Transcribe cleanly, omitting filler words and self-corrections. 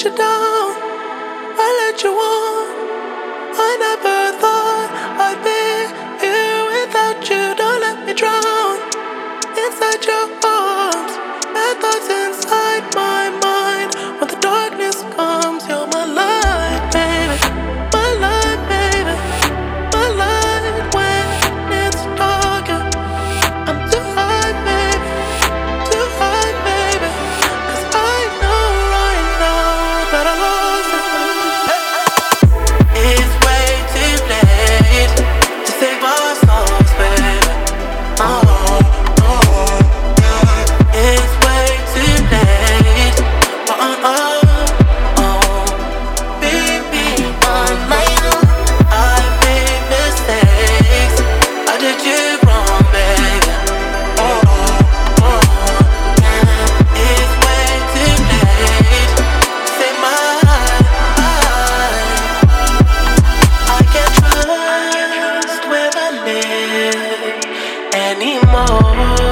let you down, I let you on. I never thought I'd be here without you. Don't let me drown inside your arms. Bad thoughts inside my mind. When the darkness comes, you're my light, baby. My light, baby. My light when it's dark. I'm too high, baby. Too high, baby. 'Cause I know right now that I lost it. It's way too late to save our souls, baby. Oh, oh, yeah. It's way too late. Oh, oh, oh. Baby, on my own, I made mistakes. I did you wrong, baby. Oh, oh, yeah. It's way too late to save my life. I can't trust where I live anymore.